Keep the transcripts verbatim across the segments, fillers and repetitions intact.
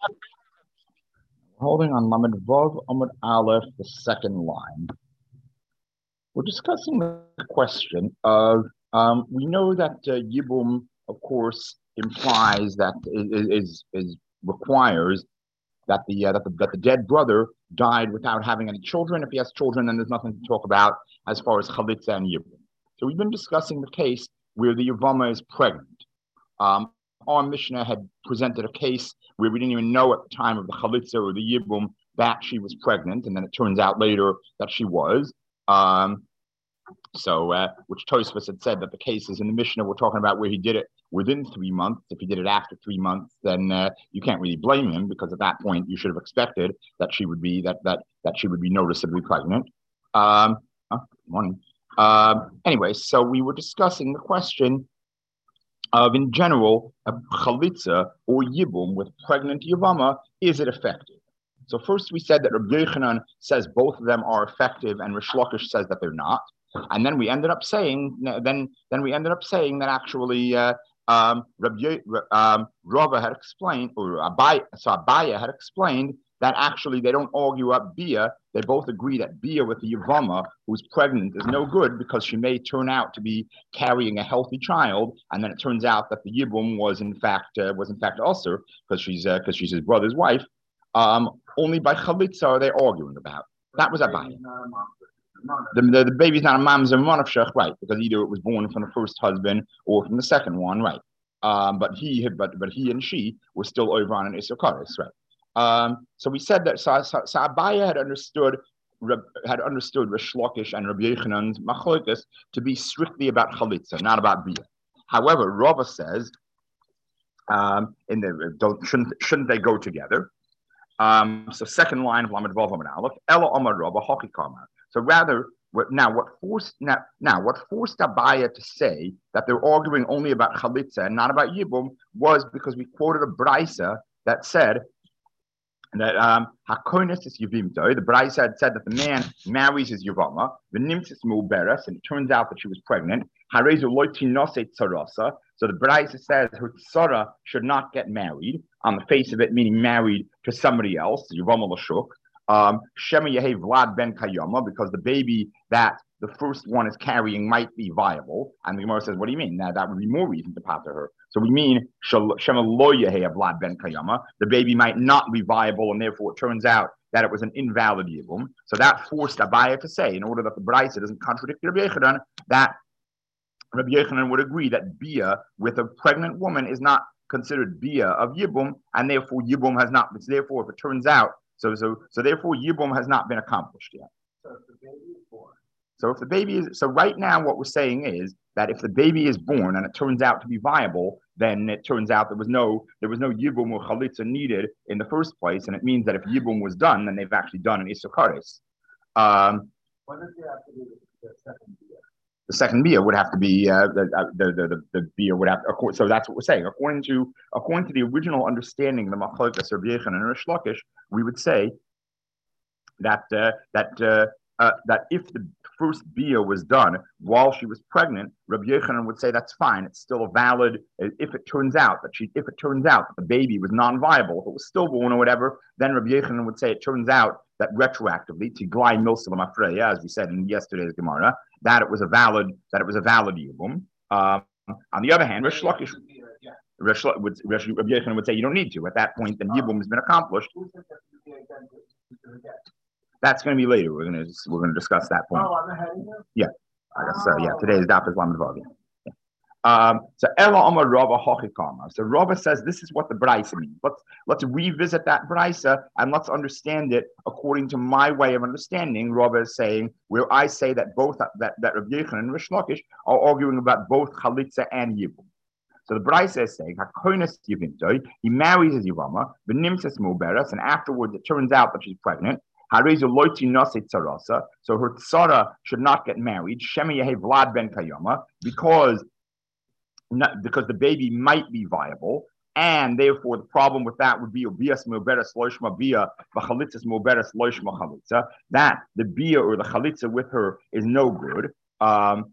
Holding on Lamed Vav Amud Aleph, the second line. We're discussing the question of um, we know that uh, Yibum, of course, implies that is is, is requires that the, uh, that the that the dead brother died without having any children. If he has children, then there's nothing to talk about as far as Chalitza and Yibum. So we've been discussing the case where the Yavama is pregnant. Um, our Mishnah had presented a case where we didn't even know at the time of the Chalitza or the Yibum that she was pregnant, and then it turns out later that she was. Um, so, uh, which Tosfos had said that the cases in the Mishnah we're talking about where he did it within three months. If he did it after three months, then uh, you can't really blame him because at that point you should have expected that she would be that that that she would be noticeably pregnant. Um, oh, morning. Um, anyway, so we were discussing the question of, in general, a chalitza or yibum with pregnant yavama, is it effective? So first we said that Rabbi Yochanan says both of them are effective, and Rish Lakish says that they're not. And then we ended up saying, then then we ended up saying that actually uh, um, Rabbi um, Rava had explained, or Abai, so Abaya had explained that actually they don't argue up Bia. They both agree that Bia with the Yavama, who's pregnant, is no good because she may turn out to be carrying a healthy child, and then it turns out that the Yibum was in fact uh, was in fact Ulcer because she's because uh, she's his brother's wife. Um, only by Chalitza are they arguing about. That was Abaya. The, the, the baby's not a mamzer monafshach, right? Because either it was born from the first husband or from the second one, right? Um, but he, but but he and she were still over on an Issachar, right? Um, so we said that so, so, so Abaya had understood had understood Rish Lakish and Rabbi Yochanan's machlokes to be strictly about chalitza, not about bia. However, Rava says um, in the don't shouldn't shouldn't they go together? Um, so second line of Lamed Vav Amud Aleph, Ela Amar Rava Haki Kama. So rather, what, now what forced now, now what forced Abaya to say that they're arguing only about chalitza and not about yibum was because we quoted a brisa that said that um hakonis is yivimto. The Brisa had said that the man marries his yivama, the nimtzis muberes, and it turns out that she was pregnant. Harezu loiti nose tsarasa. So the Brisa says her tsara should not get married on the face of it, meaning married to somebody else, yivama lashuk. Um, Shema Yehe Vlad ben Kayama, because the baby that the first one is carrying might be viable. And the Gemara says, what do you mean? Now that would be more reason to pater her. So we mean Shema Lo Yehe Vlad ben Kayama. The baby might not be viable, and therefore it turns out that it was an invalid yibum. So that forced Abaya to say, in order that the Brisa doesn't contradict Rabbi Yochanan, that Rabbi Yochanan would agree that Bia with a pregnant woman is not considered Bia of yibum, and therefore yibum has not. Therefore, if it turns out So, so, so therefore, Yibum has not been accomplished yet. So if the baby is born. So if the baby is, so right now, what we're saying is that if the baby is born and it turns out to be viable, then it turns out there was no, there was no Yibum or Chalitza needed in the first place, and it means that if Yibum was done, then they've actually done an Issachar. Um, what does it have to do with the second year? The second bia would have to be uh, the, the, the the the bia would have to, so that's what we're saying. According to according to the original understanding of the machlokes of Rabbi Yochanan and Rish Lakish, we would say that uh, that uh, uh, that if the first bia was done while she was pregnant, Rabbi Yochanan would say that's fine. It's still a valid. If it turns out that she, if it turns out that the baby was non-viable, if it was stillborn or whatever, then Rabbi Yochanan would say it turns out that retroactively, Tiglai Milsalam Afreya, as we said in yesterday's Gemara, that it was a valid that it was a valid yibum. Um, on the other hand, Rish Lakish, Rish would Rish Rabbi Yochanan would say you don't need to. At that point, the yibum has been accomplished. That's going to be later. We're going to we're going to discuss that point. Yeah, I guess so. Yeah, today's daf is Lamed Vav. Um, so Ela Amar Rava Hachikama. So Rava says this is what the Brisa means. Let's let's revisit that Brisa and let's understand it according to my way of understanding. Rava is saying where I say that both that that Rabbi Yochanan and Rish Lakish are arguing about both Chalitza and Yibum. So the Brisa is saying Hakonis Yivimtoi, he marries his Yivama, Benimses Muberes, and afterwards it turns out that she's pregnant. Harezu loiti nase tsarasa. So her tsara should not get married. Shema Yehe Vlad ben Kayama, because Not, because the baby might be viable, and therefore the problem with that would be obias moberes loishma bia v'chalitzas moberes loishma chalitza, that the bia or the chalitza with her is no good. Um,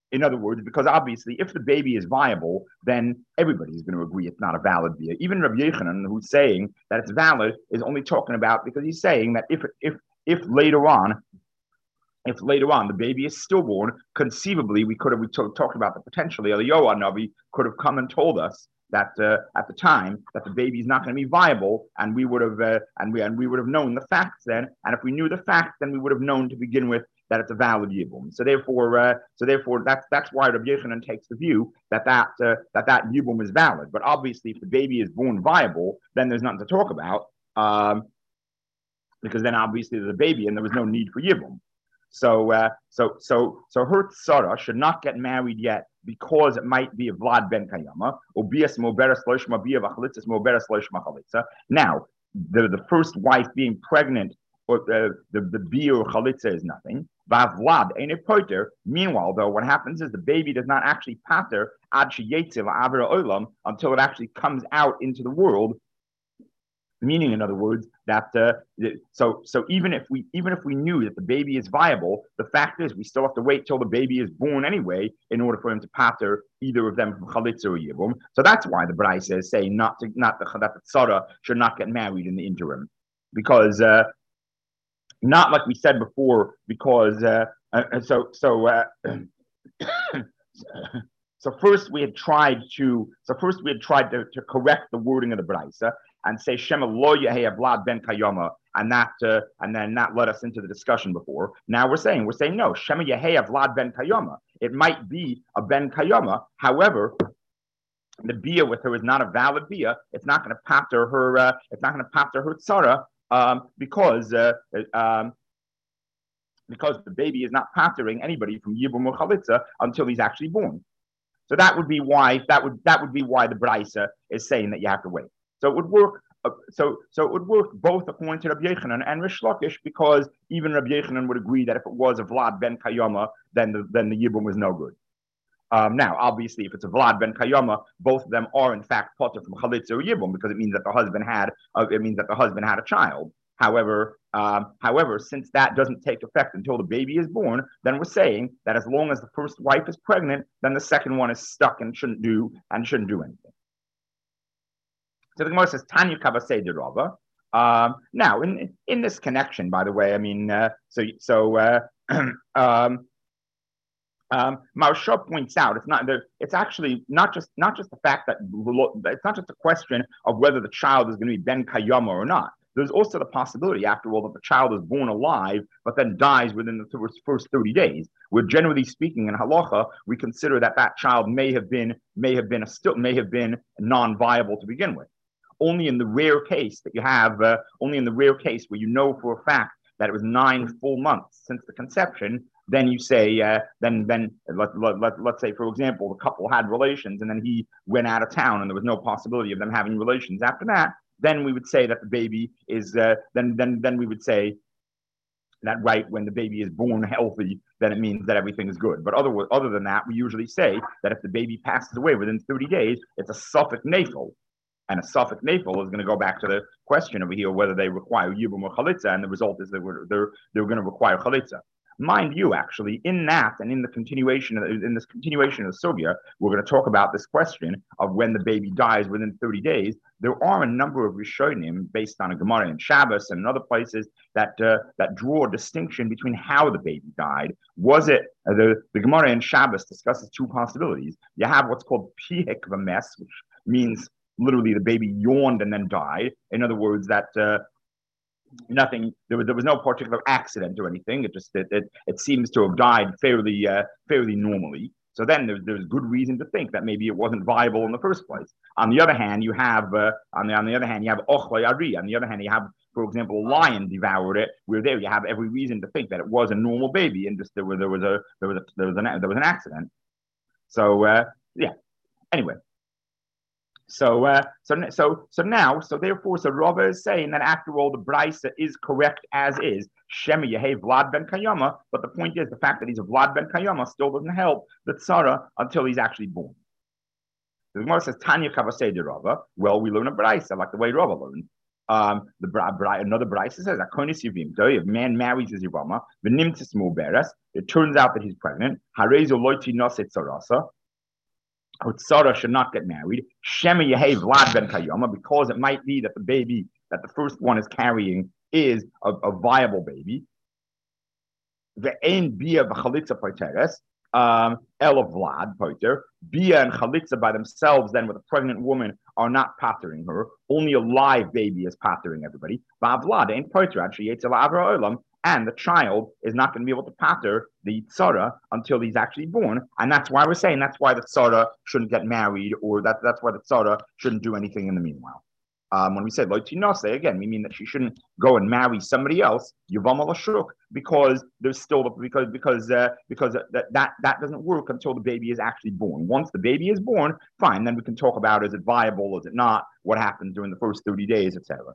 In other words, because obviously, if the baby is viable, then everybody's going to agree it's not a valid bia. Even Rabbi Yechanan, who's saying that it's valid, is only talking about because he's saying that if if if later on, if later on the baby is stillborn, conceivably we could have we t- talked about the potentially Eliyahu Navi could have come and told us that uh, at the time that the baby is not going to be viable, and we would have uh, and we and we would have known the facts then, and if we knew the facts, then we would have known to begin with that it's a valid yibum. So therefore, uh, so therefore, that's that's why Rabbi Yechanan takes the view that that uh, that that yibum is valid. But obviously, if the baby is born viable, then there's nothing to talk about, um, because then obviously there's a baby and there was no need for yibum. So, uh, so, so, so her tzara should not get married yet because it might be a Vlad ben Kayama or bias moberes loishma bia v'chalitzas moberes loishma chalitza. Now, the the first wife being pregnant or uh, the the bia or chalitza is nothing. Vlad ain't a poter. Meanwhile, though, what happens is the baby does not actually pater ad sheyetziv avera olam until it actually comes out into the world. Meaning, in other words, that uh, so so even if we even if we knew that the baby is viable, the fact is we still have to wait till the baby is born anyway in order for him to pater either of them from chalitza or yibum. So that's why the Braisa is saying not to not the, that the tzara should not get married in the interim, because uh, not like we said before, because uh, uh, so so. Uh, So first we had tried to so first we had tried to, to correct the wording of the Braisa and say Shema lo yehei Vlad ben Kayama, and that uh, and then that led us into the discussion before. Now we're saying we're saying no, Shema yehei Vlad ben Kayama. It might be a ben Kayama. However, the bia with her is not a valid bia. It's not going to pater her. Uh, it's not going to pater her tzara um, because uh, um, because the baby is not patering anybody from yibum or chalitza until he's actually born. So that would be why that would that would be why the Braisa is saying that you have to wait. So it would work. Uh, so so it would work both according to Rabbi Yechanan and Rish Lakish, because even Rabbi Yechanan would agree that if it was a Vlad ben Kayama, then the then the yibum was no good. Um, now, obviously, if it's a Vlad ben Kayama, both of them are in fact potter from chalitza or yibum, because it means that the husband had uh, it means that the husband had a child. However, um, however, since that doesn't take effect until the baby is born, then we're saying that as long as the first wife is pregnant, then the second one is stuck and shouldn't do and shouldn't do anything. So the Gemara says Tanya Kavasei de Rava. Um, now, in in this connection, by the way, I mean, uh, so so uh, um, um, Maharsha points out it's not there. It's actually not just not just the fact that it's not just a question of whether the child is going to be ben kayama or not. There's also the possibility, after all, that the child is born alive, but then dies within the first thirty days. Where generally speaking, in halacha, we consider that that child may have been may have been a still may have been non-viable to begin with. Only in the rare case that you have, uh, only in the rare case where you know for a fact that it was nine full months since the conception, then you say, uh, then then let, let, let, let's say, for example, the couple had relations and then he went out of town and there was no possibility of them having relations after that. Then we would say that the baby is, uh, then, then, then we would say that right when the baby is born healthy, then it means that everything is good. But other, other than that, we usually say that if the baby passes away within thirty days, it's a suffix nafel. And a suffix nafel is going to go back to the question over here, whether they require yibum or chalitza, and the result is that they're, they're, they're going to require chalitza. Mind you, actually, in that and in the continuation of, in this continuation of the sugya, we're going to talk about this question of when the baby dies within thirty days. There are a number of Rishonim based on a Gemara in Shabbos and in other places that uh, that draw a distinction between how the baby died. Was it uh, the the Gemara in Shabbos discusses two possibilities. You have what's called pihik v'mes, which means literally the baby yawned and then died. In other words, that uh, nothing there was there was no particular accident or anything. It just it it, it seems to have died fairly uh, fairly normally. So then there's there's good reason to think that maybe it wasn't viable in the first place. On the other hand, you have uh, on the on the other hand you have ochlei ari. On the other hand, you have, for example, a lion devoured it. Where there you have every reason to think that it was a normal baby, and just there was there was a there was a, there was an there was an accident. So uh, yeah. Anyway. So, uh, so, so, so now, so therefore, so Rava is saying that after all, the Braisa is correct as is. Shema Yehei Vlad ben Kayama, but the point is the fact that he's a Vlad ben Kayama still doesn't help the tzara until he's actually born. The Gemara says Tanya Kavasei de Rava. Well, we learn a Braisa like the way Rava learned. Um, the bra, bra, another brisa says, if a man marries his yivama, v'nimtzis mu'beres, it turns out that he's pregnant. Harezo loiti noset sarasa. Sarah should not get married. Shema Yehe Vlad ben Kayoma, because it might be that the baby that the first one is carrying is a, a viable baby. Ve'ein bia v'chalitza poiteres, um, el of Vlad poiter. Bia and chalitza by themselves, then with a pregnant woman, are not pattering her. Only a live baby is pattering everybody. Va'avlad ain't poiter actually yetzel avra olam. And the child is not going to be able to pater the tzara until he's actually born. And that's why we're saying that's why the tzara shouldn't get married, or that, that's why the tzara shouldn't do anything in the meanwhile. Um, when we say lo tinase, again, we mean that she shouldn't go and marry somebody else, yuvam al shuk, because there's still because because uh, because that, that that doesn't work until the baby is actually born. Once the baby is born, fine, then we can talk about is it viable, is it not, what happens during the first thirty days, et cetera.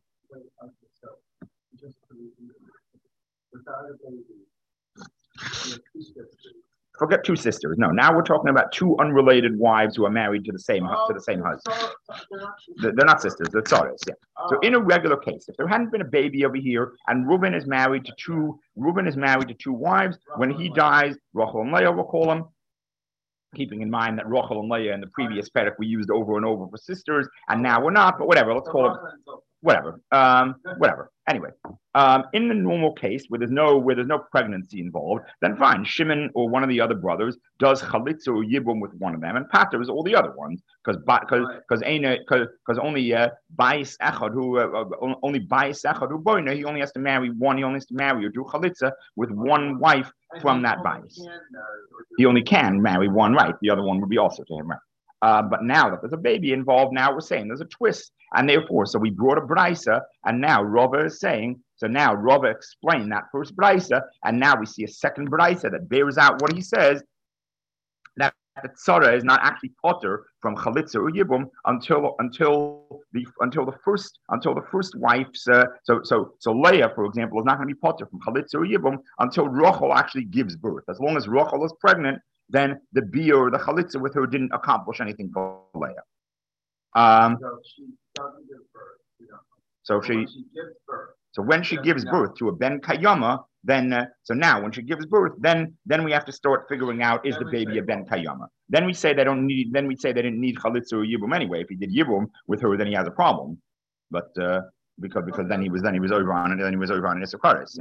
Without a baby, forget two sisters. No, now we're talking about two unrelated wives who are married to the same oh, to the same husband. They're not, they're not sisters. They're tzaras. Yeah. Oh. So in a regular case, if there hadn't been a baby over here, and Reuben is married to two, Reuben is married to two wives. When he dies, Rachel and Leah will call him. Keeping in mind that Rachel and Leah in the previous perek we used over and over for sisters, and now we're not. But whatever. Let's call them. Whatever. Um, whatever. Anyway, um, in the normal case where there's no where there's no pregnancy involved, then fine. Shimon or one of the other brothers does chalitza or yibum with one of them, and paters all the other ones because because because because only uh, bais echad who uh, only bais echad who boina he only has to marry one. He only has to marry or do chalitza with one wife from that bais. He only can marry one, right? The other one would be also to him, right? Uh, but now that there's a baby involved, now we're saying there's a twist. And therefore, so we brought a brisa, and now Rava is saying, so now Rava explained that first brisa, and now we see a second brisa that bears out what he says, that the tzara is not actually potter from chalitza or yibum until until the until the first until the first wife's uh, so so so Leah, for example, is not going to be potter from chalitza or yibum until Rachel actually gives birth. As long as Rachel is pregnant, then the bia or the chalitza with her didn't accomplish anything for Leah. Um, so she doesn't give birth. You know. So she, when she gives birth. So when she gives birth to a ben kayama, then uh, so now when she gives birth, then then we have to start figuring out is the baby a ben kayama. Then we say they don't need. Then we say they didn't need chalitza or yibum anyway. If he did yibum with her, then he has a problem. But uh, because because then he was then he was over on it, and then he was over on Issachar.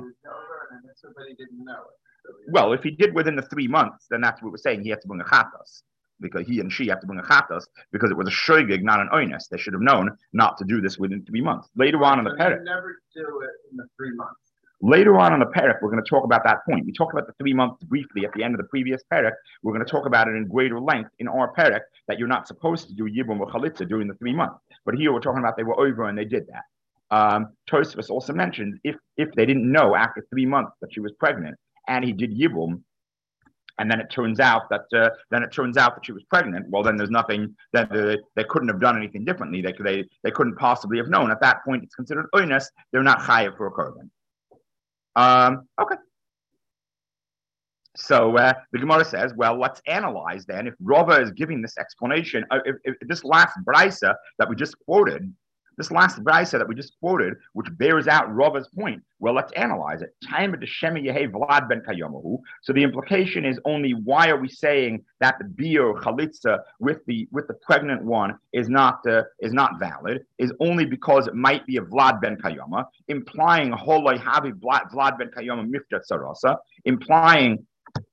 Well, if he did within the three months, then that's what we're saying. He had to bring a chatas. Because he and she have to bring a chatas because it was a shoygig, not an oinus. They should have known not to do this within three months. Later on in the perek, never do it in the three months. Later on in the perek, we're going to talk about that point. We talked about the three months briefly at the end of the previous perek. We're going to talk about it in greater length in our perek that you're not supposed to do yibum or chalitza during the three months. But here we're talking about they were over and they did that. Um, Tosfos also mentioned if if they didn't know after three months that she was pregnant and he did yibum, and then it turns out that uh, then it turns out that she was pregnant. Well, then there's nothing that uh, they couldn't have done anything differently. They they they couldn't possibly have known. At that point, it's considered oinus. They're not chayav for a korban. Um, okay. So uh, the Gemara says, well, let's analyze then. If Rava is giving this explanation, uh, if, if this last brisa that we just quoted. This last brisa that we just quoted, which bears out Rava's point, well, let's analyze it. So the implication is only why are we saying that the bia chalitza with the with the pregnant one is not uh, is not valid? Is only because it might be a Vlad ben Kayoma, implying holoi havi Vlad ben Kayoma mifta sarasa, implying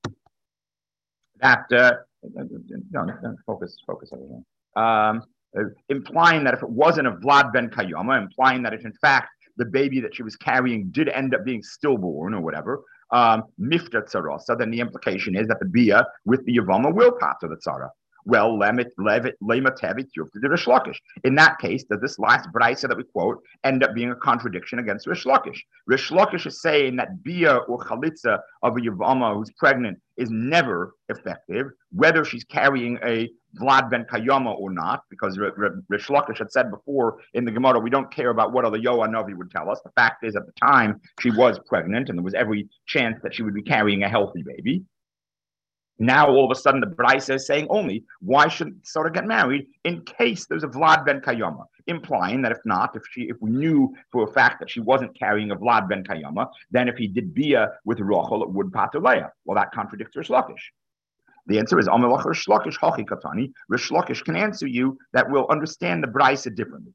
that uh, no, no, focus focus over here. Um, Uh, implying that if it wasn't a Vlad ben Kayoma, implying that if in fact the baby that she was carrying did end up being stillborn or whatever, um, mifta tzarasa, then the implication is that the bia with the Yavama will pass to the tzara. Well, lemit levit lematevit yufta de Rish Lakish. In that case, does this last brisa that we quote end up being a contradiction against Rish Lakish? Rish Lakish is saying that bia or chalitza of a Yavama who's pregnant is never effective, whether she's carrying a Vlad ben Kayoma or not, because Rish Lakish had said before in the Gemara, we don't care about what other Yoa Novi would tell us. The fact is, at the time, she was pregnant, and there was every chance that she would be carrying a healthy baby. Now, all of a sudden, the Brisa is saying only, why shouldn't Sarah get married in case there's a Vlad ben Kayoma? implying that if not, if she, if we knew for a fact that she wasn't carrying a Vlad ben Kayama, then if he did Bia with Rachel, it would pater Leah. Well, that contradicts Rish Lakish. The answer is Amalach Rish Lakish Hachi Katani. Rish Lakish can answer you that we'll understand the Brisa differently.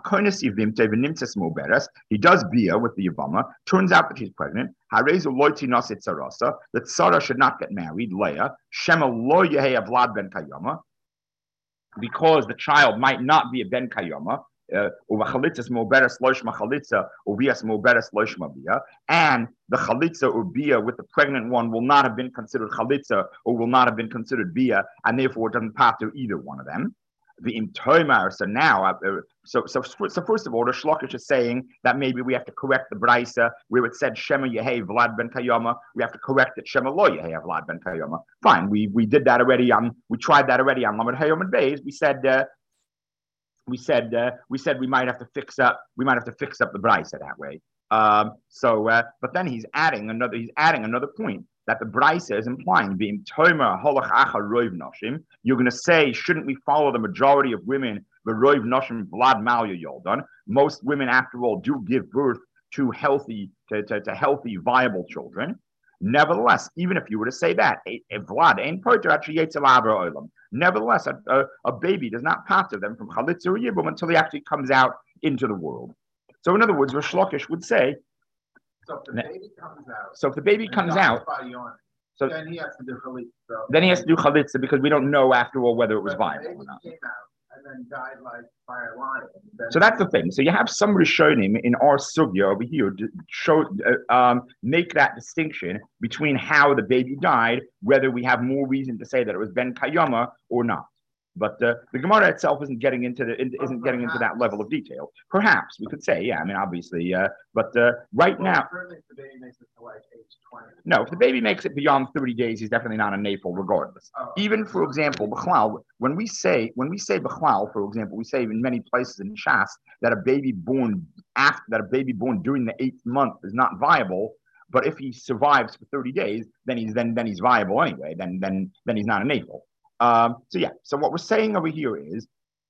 He does Bia with the Yavama. Turns out that she's pregnant. That Sarah should not get married. Leah. Shema lo yehe Vlad ben Kayama. Because the child might not be a ben Kayama. Uh, and the chalitza or bia with the pregnant one will not have been considered chalitza or will not have been considered bia, and therefore it doesn't pass to either one of them. The imtoimar. So now, uh, so so so first of all, the Shlokish is saying that maybe we have to correct the brisa where it said Shema Yehei Vlad ben Kayama. We have to correct it Shema Lo Yehei Vlad ben Kayama. Fine, we we did that already on. We tried that already on Lamed Hayom and Beis. We said. Uh, We said uh, we said we might have to fix up we might have to fix up the brisa that way. Um, so, uh, but then he's adding another he's adding another point that the brisa is implying being tomer holach acha roiv noshim. You're going to say, shouldn't we follow the majority of women the roiv noshim vlad malya yoldan? Most women, after all, do give birth to healthy to, to, to healthy viable children. Nevertheless, even if you were to say that, a, a Vlad ain't poiter actually olam. Nevertheless, a, a, a baby does not pass to them from chalitza or yibum until he actually comes out into the world. So, in other words, Rish Lakish would say. So if the baby comes out. So if the baby comes out. So then he has to do chalitza. So then he has to do chalitza because we don't know after all whether it was viable or not. Came out and then died like by a lion. So that's the thing. So you have some Rishonim in our sugya over here to show, uh, um, make that distinction between how the baby died, whether we have more reason to say that it was ben Kayama or not. But uh, the Gemara itself isn't getting into the isn't getting into that level of detail. Perhaps we could say, yeah. I mean, obviously, uh, but uh, right well, now, certainly if the baby makes it to like age twenty. No, if the baby makes it beyond thirty days, he's definitely not a nafel, regardless. Oh. Even, for example, b'chlal, when we say when we say b'chlal, for example, we say in many places in Shas that a baby born after that a baby born during the eighth month is not viable. But if he survives for thirty days, then he's then then he's viable anyway. Then then then he's not a nafel. Um, so yeah, so what we're saying over here is,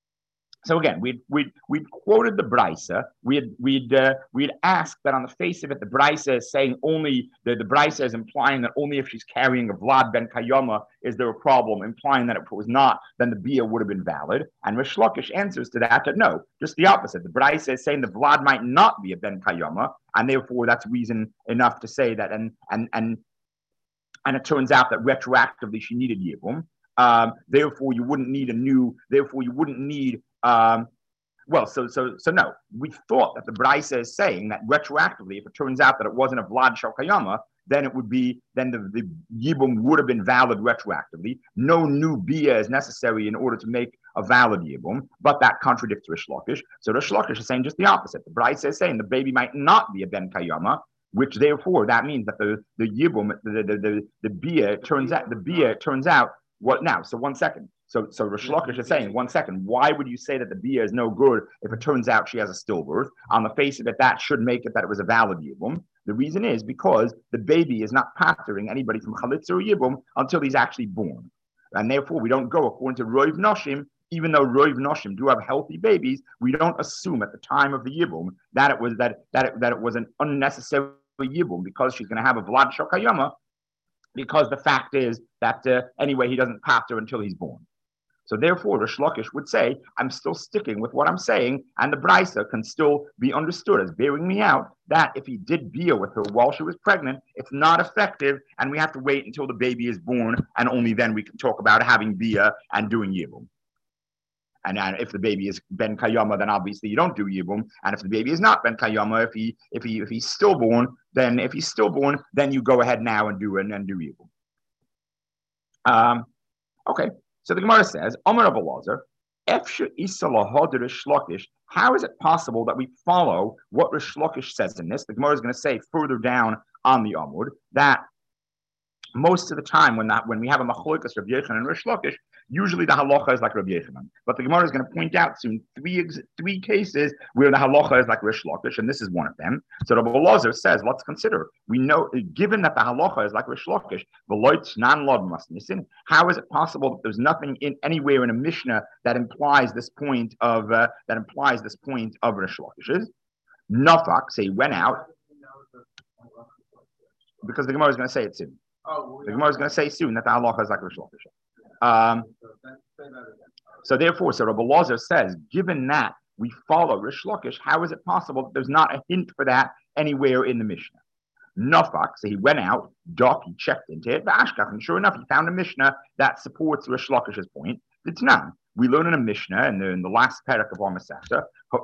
so again, we'd we we quoted the brisa. We had we'd uh, we'd asked that on the face of it, the brisa is saying only the the brisa is implying that only if she's carrying a Vlad ben Kayama is there a problem, implying that if it was not, then the bia would have been valid. And Rish Lakish answers to that that no, just the opposite. The brisa is saying the Vlad might not be a ben Kayama, and therefore that's reason enough to say that. And and and and it turns out that retroactively she needed yibum. Um, therefore, you wouldn't need a new. Therefore, you wouldn't need. Um, well, so so so no. We thought that the brisa is saying that retroactively, if it turns out that it wasn't a Vlad Shel Kayama, then it would be. Then the, the yibum would have been valid retroactively. No new bia is necessary in order to make a valid yibum. But that contradicts Rish Lakish. So Rish Lakish is saying just the opposite. The brisa is saying the baby might not be a ben Kayama, which therefore that means that the the yibum, the the the, the, the bia turns out the bia turns out. What now? So one second. So so Rish Lakish is saying, one second, why would you say that the bia is no good if it turns out she has a stillbirth? On the face of it, that should make it that it was a valid yibum. The reason is because the baby is not pattering anybody from chalitza or yibum until he's actually born. And therefore, we don't go according to Roiv Noshim, even though Roiv Noshim do have healthy babies, we don't assume at the time of the yibum that it was that that it, that it was an unnecessary yibum because she's going to have a Vlad Shel Kayama. Because the fact is that uh, anyway, he doesn't pater until he's born. So therefore, Rish Lakish would say, I'm still sticking with what I'm saying, and the brisa can still be understood as bearing me out that if he did bia with her while she was pregnant, it's not effective, and we have to wait until the baby is born, and only then we can talk about having bia and doing yibum. And uh, if the baby is ben Kayama, then obviously you don't do yibum. And if the baby is not ben Kayama, if he if he if he's stillborn, then if he's stillborn, then you go ahead now and do and, and do yibum. Um, okay. So the Gemara says, Amar Rabbi Elazar, Efshe Isa lahod Rish Lakish. How is it possible that we follow what Rish Lakish says in this? The Gemara is going to say further down on the Amud that most of the time when that when we have a machlokas of Yechon and Rish Lakish, Usually the halacha is like Rabbi Yechanan, but the Gemara is going to point out soon three three cases where the halacha is like Rish Lakish, and this is one of them. So Rabbi Elazar says, let's consider. We know, given that the halacha is like Rish Lakish, how is it possible that there's nothing in anywhere in a Mishnah that implies this point of uh, that implies this point of Rish Lakish's? Nafak, say he went out. Because the Gemara is going to say it soon. Oh, the Gemara is going to say soon that the halacha is like Rish Lakish. Um, so therefore, so Rabbi Elazar says, given that we follow Rish Lakish, how is it possible that there's not a hint for that anywhere in the Mishnah? Nafak, so he went out, Doc, he checked into it, Ashkach, and sure enough, he found a Mishnah that supports Rish Lakish's point. It's none. We learn in a Mishnah, in the, in the last parak of our Masechta,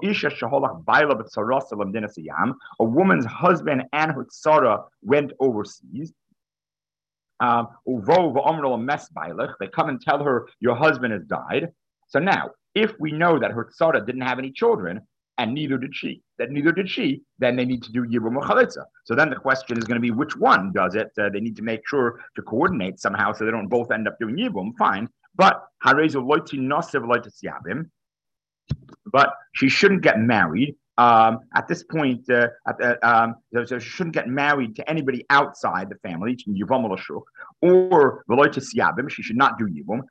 a woman's husband and her tzara went overseas. Um, they come and tell her, your husband has died. So now, if we know that her tzara didn't have any children, and neither did she, that neither did she, then they need to do Yibum or Chalitza. So then the question is going to be, which one does it? Uh, they need to make sure to coordinate somehow so they don't both end up doing Yibum, fine. But but she shouldn't get married. Um, at this point, uh, at the, um, so she shouldn't get married to anybody outside the family, or she should not do Yibum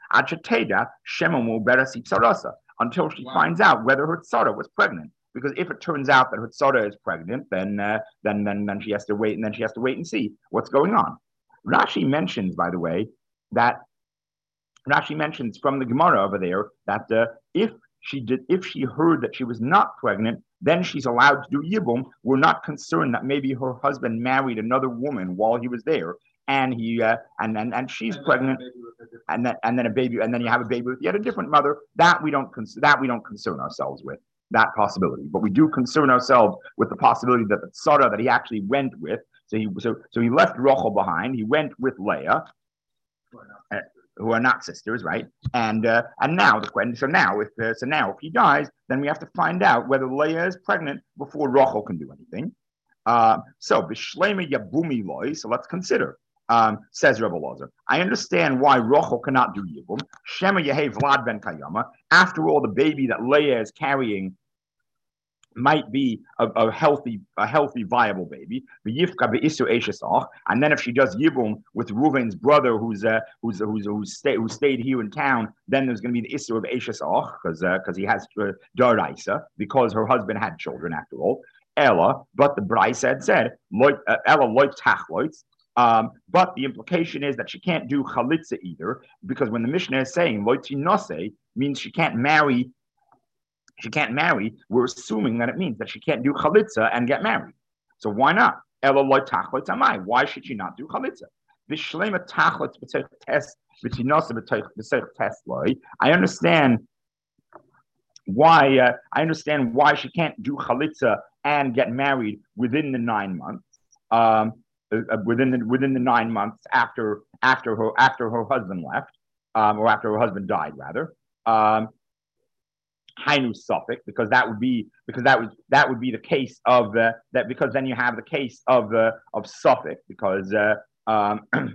until she wow. finds out whether her tzara was pregnant. Because if it turns out that her tzara is pregnant, then, uh, then then then she has to wait, and then she has to wait and see what's going on. Rashi mentions, by the way, that Rashi mentions from the Gemara over there that uh, if she did, if she heard that she was not pregnant, then she's allowed to do Yibum. We're not concerned that maybe her husband married another woman while he was there, and he uh, and and and she's and pregnant, and then and then a baby, and then you have a baby with yet a different mother. That we don't cons- that we don't concern ourselves with that possibility, but we do concern ourselves with the possibility that the tzara that he actually went with. So he so so he left Rachel behind. He went with Leah, uh, who are not sisters, right? And uh, and now the question. So now if uh, so now if he dies, then we have to find out whether Leah is pregnant before Rachel can do anything. Uh, so b'shlema yabumi loy. So let's consider. Um, says Rebbe Elazar, I understand why Rachel cannot do Yibum. Shema Yehe Vlad ben Kayama. After all, the baby that Leah is carrying might be a, a healthy, a healthy, viable baby. And then if she does Yibum with Reuven's brother, who's uh, who's who's who's stay, who stayed here in town, then there's going to be the issue of Eshesach because because he has uh, Daraisa because her husband had children after all. Ella, but the Bryce had said uh, Ella loit tachloits. Um, but the implication is that she can't do chalitza either, because when the Mishnah is saying loiti nose means she can't marry, she can't marry, we're assuming that it means that she can't do chalitza and get married. So why not? Ela loy tachlit amai. Why should she not do chalitza? Vishlema tachlit b'teich test v'tinose b'teich test loy. I understand why. Uh, I understand why she can't do chalitza and get married within the nine months. Um, Uh, within the within the nine months after after her after her husband left, um, or after her husband died, rather. Um, Hainu Suffolk, because that would be because that would that would be the case of the that because then you have the case of the uh, of Suffolk because uh, um,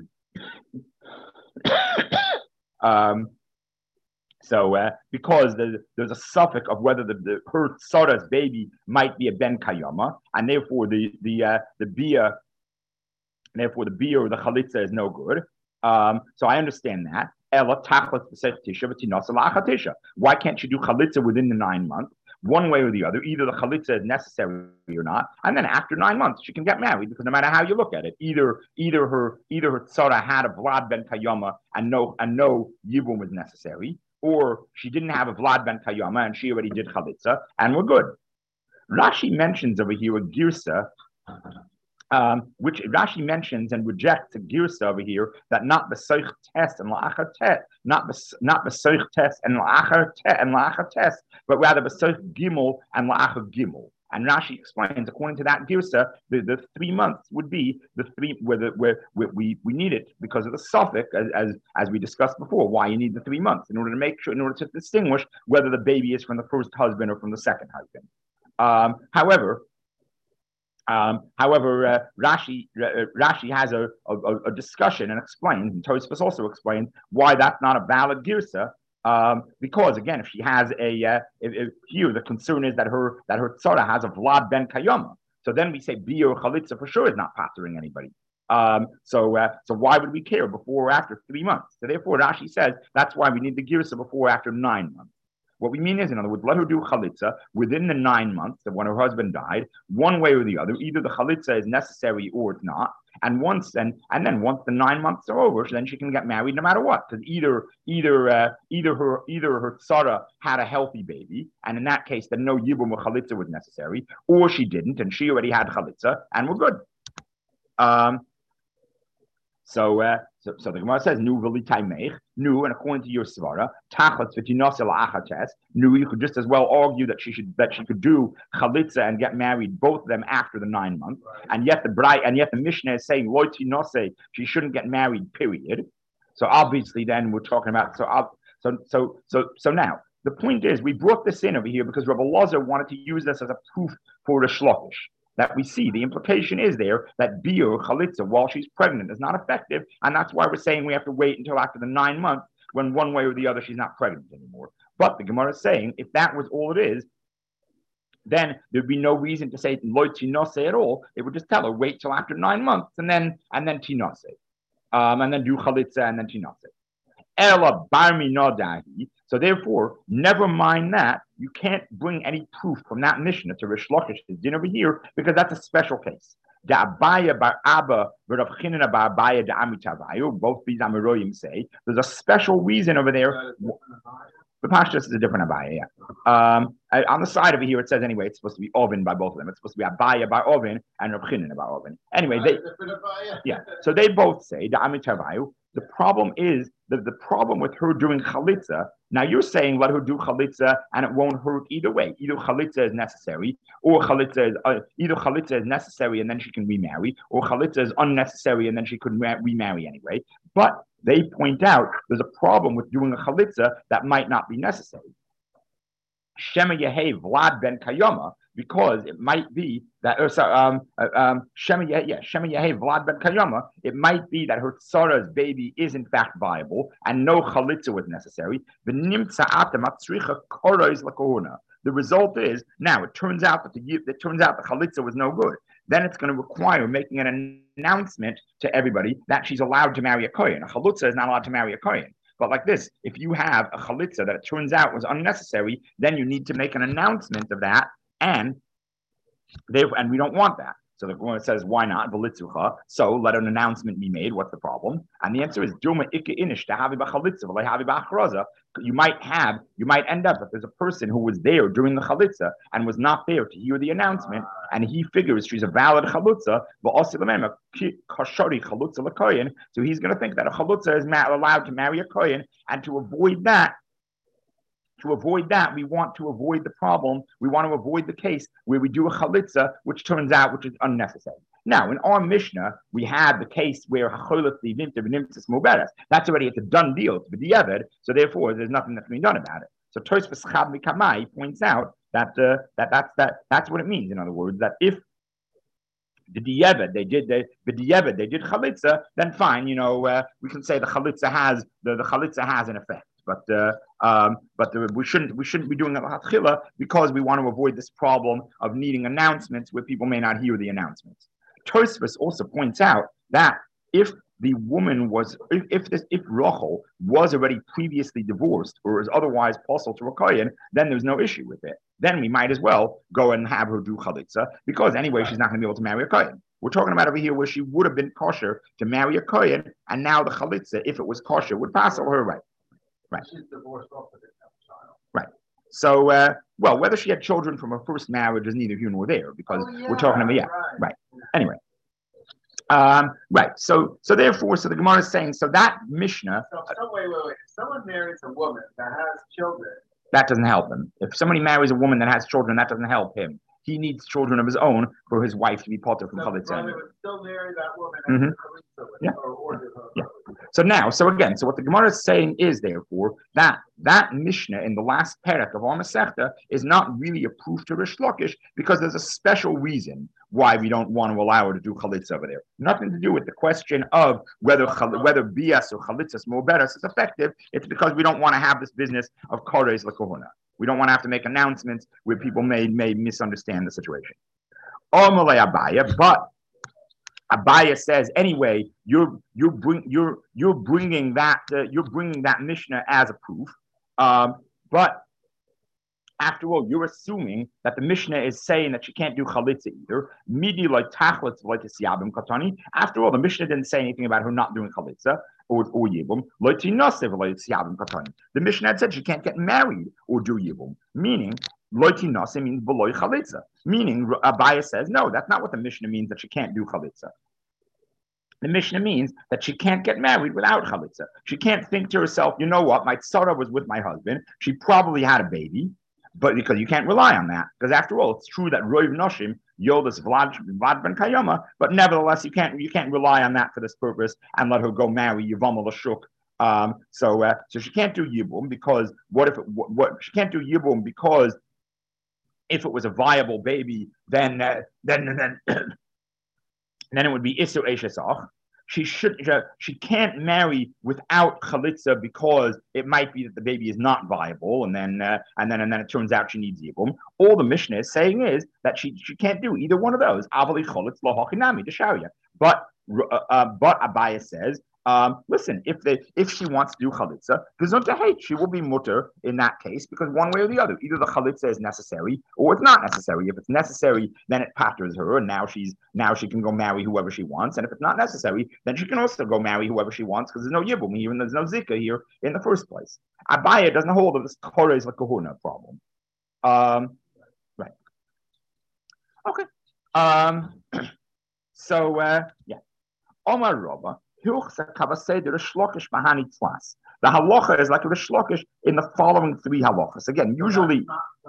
um, so uh, because the, there's a suffix of whether the, the her Tzara's baby might be a ben kayama, and therefore the the uh, the bia. And therefore, the beer or the chalitza is no good. Um, so I understand that. Why can't you do chalitza within the nine months? One way or the other, either the chalitza is necessary or not, and then after nine months she can get married because no matter how you look at it, either either her either her tzara had a vlad ben kayama and no and no yibum was necessary, or she didn't have a vlad ben kayama and she already did chalitza, and we're good. Rashi mentions over here a girsa. Um, which Rashi mentions and rejects a girsa over here that not b'soich test and la'achar test, not bes, not b'soich test and la'achar test and la'achar test, but rather b'soich gimel and la'achar gimel. And Rashi explains, according to that girsa, the, the three months would be the three where the, where, where we we need it because of the suffix, as, as as we discussed before. Why you need the three months in order to make sure, in order to distinguish whether the baby is from the first husband or from the second husband. Um, however. Um, however, uh, Rashi uh, Rashi has a, a, a discussion and explains, and Tosfos also explains why that's not a valid girsa. Um, because again, if she has a uh, if, if here the concern is that her that her tzara has a Vlad ben Kayama, so then we say Bia or Chalitza for sure is not pattering anybody. Um, so uh, so why would we care before or after three months? So therefore, Rashi says that's why we need the girsa before or after nine months. What we mean is, in other words, let her do chalitza within the nine months of when her husband died, one way or the other. Either the chalitza is necessary or it's not. And once and and then once the nine months are over, then she can get married no matter what. Because either either uh, either her either her tzara had a healthy baby, and in that case, then no yibum or chalitza was necessary, or she didn't, and she already had chalitza, and we're good. Um, So, uh, so, so the Gemara says, "Nu v'litaymech, nu," and according to your svara, tachas v'tinosel achates, nu. You could just as well argue that she should that she could do chalitza and get married, both of them after the nine months, right. and yet the bright and yet the Mishnah is saying loy tinose, she shouldn't get married. Period. So obviously, then we're talking about so so so so so now the point is we brought this in over here because Rabbi Lazar wanted to use this as a proof for the shlokish. That we see. The implication is there that biur, chalitza, while she's pregnant, is not effective, and that's why we're saying we have to wait until after the nine months when one way or the other she's not pregnant anymore. But the Gemara is saying if that was all it is, then there'd be no reason to say loy tinose at all. It would just tell her wait till after nine months and then and then tinose, um, and then do chalitza and then tinose. Ela barmi nodahi. So therefore, never mind that. You can't bring any proof from that Mishnah to Rish Lakish's din over here because that's a special case. Da Abaya bar Abba v'Rav Chinina bar Abaya da Amitavayu. Both these Amiroyim say there's a special reason over there. The Pashtus is a different Abaya. Yeah. Um, on the side over here, it says anyway it's supposed to be Ovin by both of them. It's supposed to be Abaya by Ovin and Rav Chinina by Ovin. Anyway, they yeah. So they both say da Amitavayu. The problem is that the problem with her doing chalitza. Now you're saying let her do chalitza and it won't hurt either way. Either chalitza is necessary, or chalitza is uh, either chalitza is necessary and then she can remarry, or chalitza is unnecessary and then she could re- remarry anyway. But they point out there's a problem with doing a chalitza that might not be necessary. Shema Yehe Vlad ben Kayama, because it might be that or so, um um Shema Yehe, yeah Shema Yehe Vlad ben Kayama, it might be that her tzara's baby is in fact viable and no chalitza was necessary. The result is now it turns out that the it turns out the chalitza was no good. Then it's going to require making an announcement to everybody that she's allowed to marry a kohen. A chalitza is not allowed to marry a kohen. But like this, if you have a chalitza that it turns out was unnecessary, then you need to make an announcement of that, and they and we don't want that. So the Gemara says, why not? So let an announcement be made. What's the problem? And the answer is, you might have, you might end up if there's a person who was there during the chalitza and was not there to hear the announcement, and he figures she's a valid chalitza, so he's going to think that a chalitza is allowed to marry a kohen, and to avoid that, To avoid that, we want to avoid the problem. We want to avoid the case where we do a chalitza, which turns out which is unnecessary. Now, in our Mishnah, we had the case where that's already it's a done deal. It's b'diavad, so therefore there's nothing that's being done about it. So Tosfos Chad Mikamai points out that uh, that that's that that's what it means. In other words, that if the diavad they did the the diavad they did chalitza, then fine. You know, uh, we can say the chalitza has the the chalitza has an effect. But uh, um, but the, we shouldn't we shouldn't be doing it l'chatchila because we want to avoid this problem of needing announcements where people may not hear the announcements. Tosfos also points out that if the woman was if if, this, if Rachel was already previously divorced or is otherwise possible to a kohen, then there's no issue with it. Then we might as well go and have her do chalitza because anyway she's not going to be able to marry a kohen. We're talking about over here where she would have been kosher to marry a kohen, and now the chalitza, if it was kosher, would pass over her right. Right. She's divorced off of it, child. Right. So, uh, well, whether she had children from her first marriage is neither here nor there because oh, yeah, we're talking about, yeah, right. right. Anyway. Um, right. So, so therefore, so the Gemara is saying, so that Mishnah. So, so wait, wait, wait. If someone marries a woman that has children. That doesn't help him. If somebody marries a woman that has children, that doesn't help him. He needs children of his own for his wife to be potter from chalitza. So, would still marry that woman mm-hmm. with yeah. Or, or yeah. So now, so again, so what the Gemara is saying is therefore that that Mishnah in the last parak of our Masechta is not really a proof to Rish Lakish because there's a special reason why we don't want to allow her to do chalitza over there. Nothing to do with the question of whether whether bias or chalitzas moberes is effective. It's because we don't want to have this business of kores lekahuna. We don't want to have to make announcements where people may may misunderstand the situation. Abaya, but Abaya says anyway. You're you're bring you're you're bringing that uh, you're bringing that Mishnah as a proof, um, but after all, you're assuming that the Mishnah is saying that she can't do chalitza either. Midi like tachlitz like a siyabim katani. After all, the Mishnah didn't say anything about her not doing chalitza or or yibum. Loiti nasiv like siyabim katani. The Mishnah had said she can't get married or do yibum, meaning. Loiti nasiv means below chalitza. Meaning, Abaya says, no, that's not what the Mishnah means, that she can't do chalitza. The Mishnah means that she can't get married without chalitza. She can't think to herself, you know what, my tzara was with my husband. She probably had a baby, but because you can't rely on that. Because after all, it's true that Roiv Noshim, Yodas Vlad, Vlad ben Kayama, but nevertheless, you can't you can't rely on that for this purpose and let her go marry Yivam Lashuk. Um, so, uh, so she can't do Yibum because what if it, what, what she can't do Yibum because if it was a viable baby, then uh, then then then it would be Isur Eshesach. She should she can't marry without chalitza because it might be that the baby is not viable, and then uh, and then and then it turns out she needs yibum. All the Mishnah is saying is that she she can't do either one of those. Avali chalitz lo hachinami d'sharia. But uh, uh, but Abaya says. Um, listen, if they if she wants to do chalitza, gesundheit hate, she will be mutter in that case because one way or the other, either the chalitza is necessary or it's not necessary. If it's necessary, then it patters her, and now she's now she can go marry whoever she wants. And if it's not necessary, then she can also go marry whoever she wants because there's no yibum here and there's no zika here in the first place. Abaya doesn't hold of this kores lekahuna problem. Um, right. Okay. Um, so uh, yeah, Omar Rava. The halacha is like a Rish Lakish in the following three halachas. Again, usually,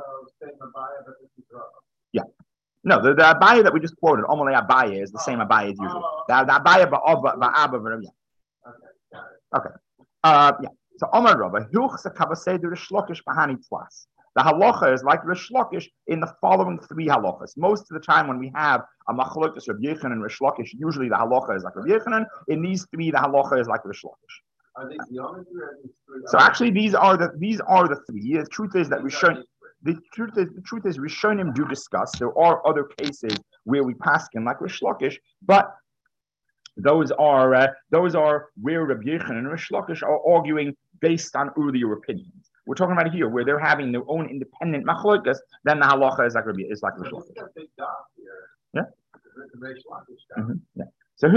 yeah, no, the, the Abaya that we just quoted, Omalei Abaya, is the same Abaya as usual. The, the Abaya ba'Abba, yeah. Okay, uh, yeah. So Omar Rabba, Rish Lakish Bahani Tlas. The halacha is like Rish Lakish in the following three halachas. Most of the time when we have a machlokes Rabbi Yochanan and Rish Lakish, usually the halacha is like Rabbi Yochanan. In these three, the halacha is like Rish Lakish. Are these the only three? Or these three so actually, these are the these are the three. The truth is that Rishon, the truth is the truth is Rishonim do discuss. There are other cases where we paskin like Rish Lakish, but those are uh, those are where Rabbi Yochanan and Rish Lakish are arguing based on earlier opinions. We're talking about here where they're having their own independent machlokas. Then the halacha is like Rabbi is like Rish Lakish. Yeah. Mm-hmm. Yeah. So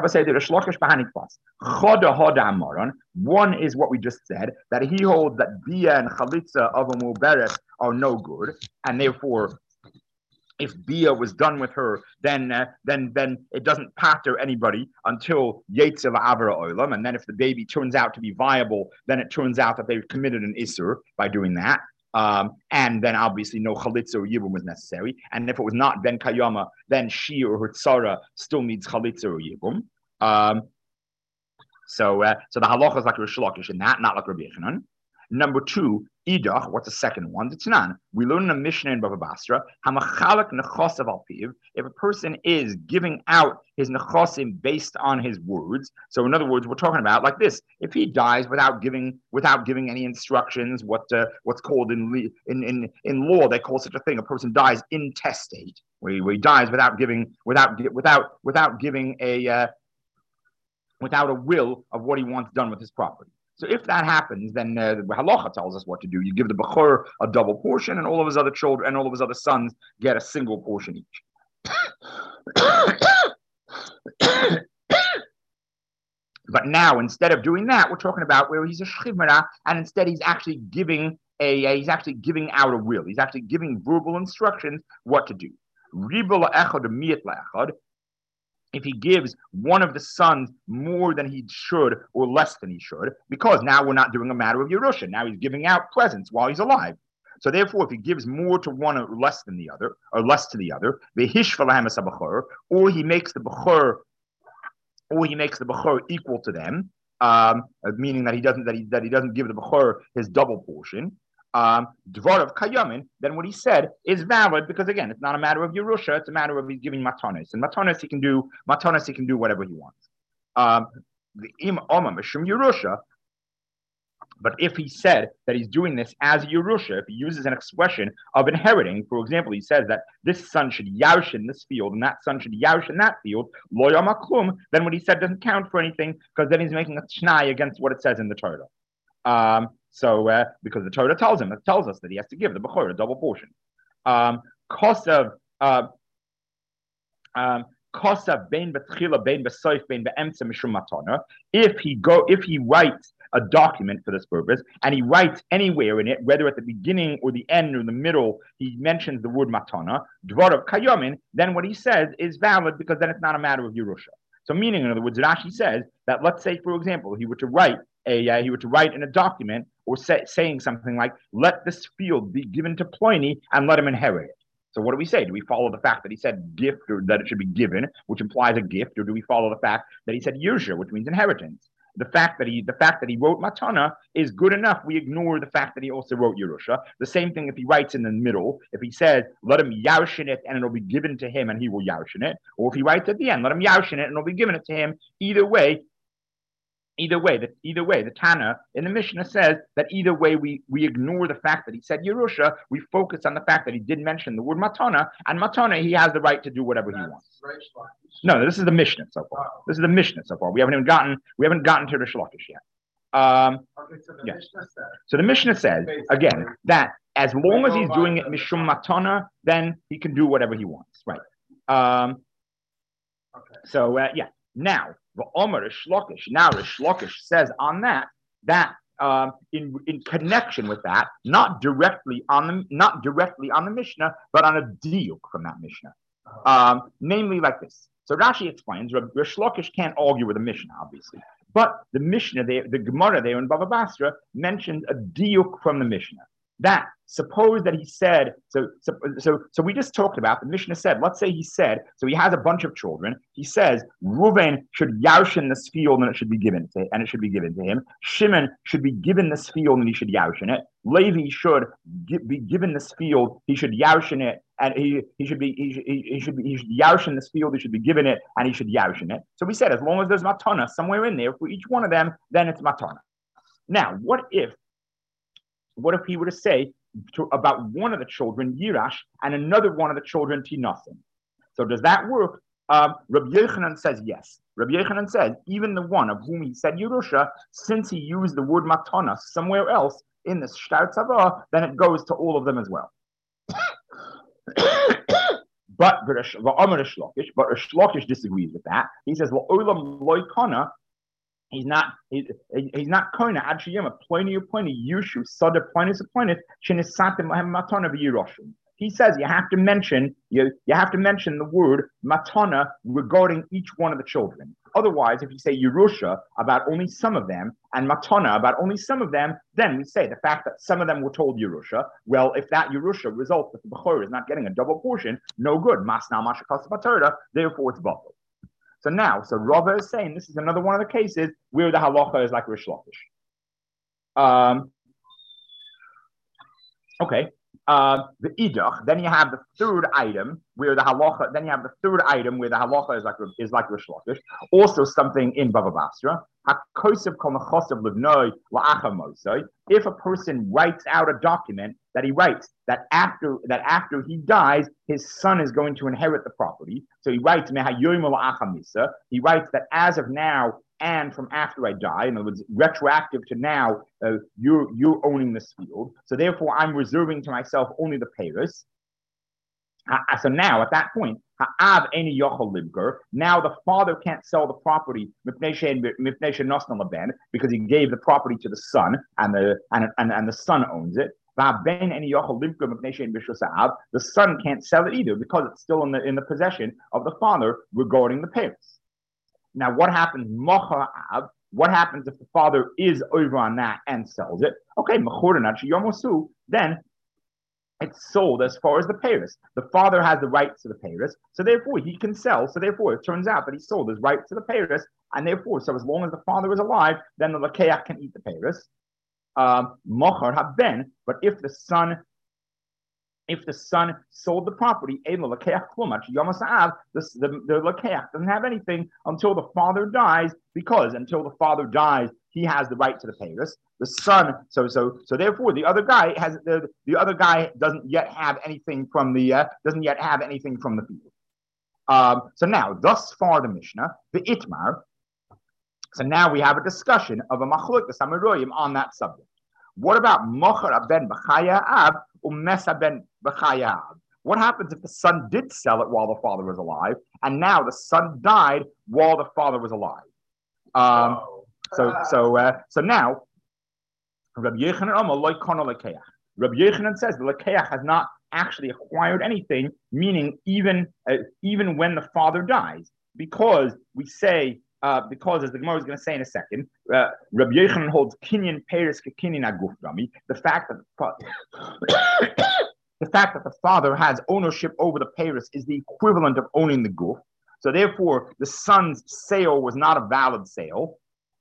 one is what we just said, that he holds that bia and chalitza of a muberet are no good, and therefore, if bia was done with her, then uh, then then it doesn't patter anybody until yetzel avra olam, and then if the baby turns out to be viable, then it turns out that they've committed an isur by doing that. Um, and then obviously no chalitza or yibum was necessary. And if it was not ben kayama, then she or her tzara still needs chalitza or yibum. Um, so, uh, so the halacha is like Rish Lakish in that, not like Rabbi Yochanan. Number two, idach. What's the second one? It's nan. We learn in a Mishnah in Bava Basra. Hamachalak nechosav al piv. If a person is giving out his nechosim based on his words, so in other words, we're talking about like this: if he dies without giving without giving any instructions, what uh, what's called in in in in law they call such a thing. A person dies intestate, where he, where he dies without giving without without without giving a uh, without a will of what he wants done with his property. So if that happens, then uh, the halacha tells us what to do. You give the bechor a double portion, and all of his other children and all of his other sons get a single portion each. But now, instead of doing that, we're talking about where he's a shchivmera, and instead he's actually giving a uh, he's actually giving out a will. He's actually giving verbal instructions what to do. Ribul echad miyat le'echad. If he gives one of the sons more than he should or less than he should, because now we're not doing a matter of Yerusha. Now he's giving out presents while he's alive. So therefore, if he gives more to one or less than the other, or less to the other, or he makes the bechor, or he makes the bechor equal to them, um, meaning that he doesn't that he that he doesn't give the bechor his double portion. um, Dvar of Kayamin, then what he said is valid because again, it's not a matter of Yerusha, it's a matter of he's giving Matanis. And Matanis he can do Matanis he can do whatever he wants. Um, the Im Omam Mishum Yerusha. But if he said that he's doing this as Yerusha, if he uses an expression of inheriting, for example, he says that this son should yaush in this field and that son should yaush in that field, lo yamaklum, then what he said doesn't count for anything because then he's making a shnai against what it says in the Torah. Um, so, uh, because the Torah tells him, it tells us that he has to give the Bechor a double portion. Um, Kosav, uh, um, Kosav bein betchila bein besoif bein beemtza mishum matana. If he go, if he writes a document for this purpose, and he writes anywhere in it, whether at the beginning or the end or the middle, he mentions the word matana, dvar of kayamin, then what he says is valid because then it's not a matter of Yerusha. So, meaning, in other words, Rashi says that, let's say, for example, he were to write a, uh, he were to write in a document or say, saying something like, "Let this field be given to Pliny and let him inherit it." So, what do we say? Do we follow the fact that he said gift or that it should be given, which implies a gift, or do we follow the fact that he said Yerusha, which means inheritance? The fact that he, the fact that he wrote Matana is good enough. We ignore the fact that he also wrote Yerusha. The same thing if he writes in the middle. If he says, "Let him yaushin it and it'll be given to him and he will yaushin it," or if he writes at the end, "Let him yaushin it and it'll be given it to him." Either way, either way, the, either way, the Tana in the Mishnah says that either way we we ignore the fact that he said Yerusha. We focus on the fact that he did mention the word Matana, and Matana he has the right to do whatever he wants. No, this is the Mishnah so far. This is the Mishnah so far. We haven't even gotten we haven't gotten to the Shlokish yet. Um, okay, so the yeah. Mishnah says, so the Mishnah says again that as long as he's doing it mishum matana, then he can do whatever he wants, right? Um, okay. So uh, yeah. Now the Omer Shlokish. Now the Shlokish says on that that um, in in connection with that, not directly on the not directly on the Mishnah, but on a diuk from that Mishnah. Um, namely like this. So Rashi explains, Rish Lakish can't argue with the Mishnah, obviously. But the Mishnah, there, the Gemara there in Bava Basra mentioned a diuk from the Mishnah. That, suppose that he said, so, so, so, so we just talked about, the Mishnah said, let's say he said, so he has a bunch of children. He says, Reuven should yaushin this field and it should be given to and it should be given to him. Shimon should be given this field and he should yaushin it. Levi should gi- be given this field, he should yaushin it, and he, he should be he, he should be he should yaushin this field, he should be given it, and he should yaushin it. So we said, as long as there's matana somewhere in there for each one of them, then it's matana. Now, what if What if he were to say to, about one of the children Yirash and another one of the children Tinasim? So does that work? Um, Rabbi Yochanan says yes. Rabbi Yochanan says even the one of whom he said Yerusha, since he used the word matana somewhere else in this shtar tzavah, then it goes to all of them as well. But Shlokish, but Shlokish disagrees with that. He says, "La'olam loikana." He's not. He, he's not koina. Adshiyama ploni ploni yushu sada ploni ploni shenisatim matana v'yiroshim. He says you have to mention you you have to mention the word matana regarding each one of the children. Otherwise, if you say Yerusha about only some of them and matana about only some of them, then we say the fact that some of them were told Yerusha. Well, if that Yerusha results that the Bechor is not getting a double portion, no good. Masna mashakas b'Torah. Therefore, it's bottled. So now, so Rava is saying this is another one of the cases where the halacha is like Rish Lakish. Um, okay. Uh, the idach. Then you have the third item where the halacha. Then you have the third item where the halacha is like is like Rish Lakish. Also, something in Bava Basra. Hakosev kol nechosav livnoi la'achar mosai. If a person writes out a document that he writes that after that after he dies, his son is going to inherit the property. So he writes mehayoyim la'achar misa. He writes that as of now and from after I die, in other words, retroactive to now, uh, you're you're owning this field. So therefore, I'm reserving to myself only the payers. Uh, so now, at that point, ha'av eni yochel libger. Now the father can't sell the property because he gave the property to the son, and the and and, and the son owns it. The son can't sell it either because it's still in the in the possession of the father regarding the payers. Now, what happens? What happens if the father is over on that and sells it? Okay, then it's sold as far as the payers. The father has the rights to the payers, so therefore he can sell. So therefore, it turns out that he sold his rights to the payers, and therefore, so as long as the father is alive, then the lakeach can eat the payers. um, mochar haben. But if the son if the son sold the property, the, the, the Lakeach doesn't have anything until the father dies, because until the father dies, he has the right to the payers. The son, so so so therefore, the other guy has the, the other guy doesn't yet have anything from the uh, doesn't yet have anything from the field. Um, so now, thus far, the Mishnah, the Itmar. So now we have a discussion of a machlok, the Samaroyim, on that subject. What about mochar ben b'chaya ab umesa ben b'chaya ab? What happens if the son did sell it while the father was alive, and now the son died while the father was alive? Um, oh. So, so, uh, so now, Rabbi Yochanan Omer loy kono lekeach. Rabbi Yochanan says the lekeach has not actually acquired anything, meaning even uh, even when the father dies, because we say. Uh, because, as the Gemara is going to say in a second, uh, Rabbi Yochanan holds kinyan peres kinyan aguf rami. The fact that the, the fact that the father has ownership over the peres is the equivalent of owning the guf. So therefore, the son's sale was not a valid sale.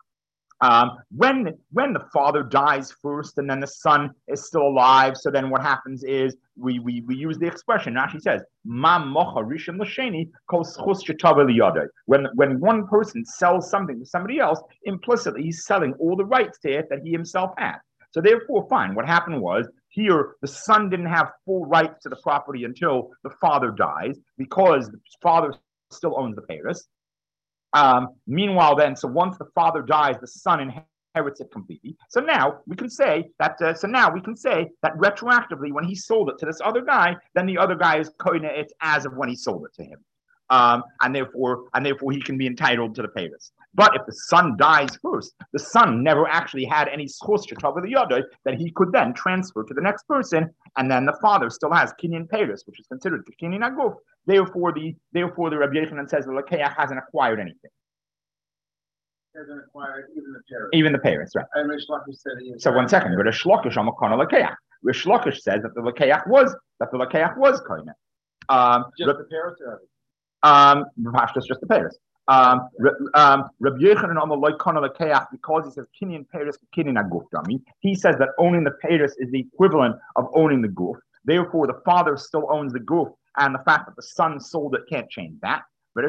Um, when when the father dies first and then the son is still alive, so then what happens is we we, we use the expression. Rashi says, "Ma mocha rishon l'sheni kol schus shetava liyadei." When when one person sells something to somebody else, implicitly he's selling all the rights to it that he himself had. So therefore, fine. What happened was here the son didn't have full rights to the property until the father dies, because the father still owns the payers. Um, meanwhile, then, so once the father dies, the son inherits it completely. So now we can say that. Uh, so now we can say that retroactively, when he sold it to this other guy, then the other guy is koine it as of when he sold it to him, um, and therefore, and therefore, he can be entitled to the payers. But if the son dies first, the son never actually had any schus to cover the yodai that he could then transfer to the next person, and then the father still has kinyan payers, which is considered kinyan aguf. Therefore, the therefore the Rabbi Yochanan says the Lakeach hasn't acquired anything. Hasn't acquired even the payers. Even the payers, right? And Rish Lakish said he so one second, but Rish Lakish on Makana Lakeach. Rish Lakish says that the Lakeach was that the Lakeach was koine. Um, just Rab- the payers or everything? Um, just just the payers. Um, um, Rabbi Yochanan Omer loy kono lekeach, because he says kinyan payers kinyan aguf dami. He says that owning the payers is the equivalent of owning the guf. Therefore, the father still owns the guf, and the fact that the son sold it can't change that. But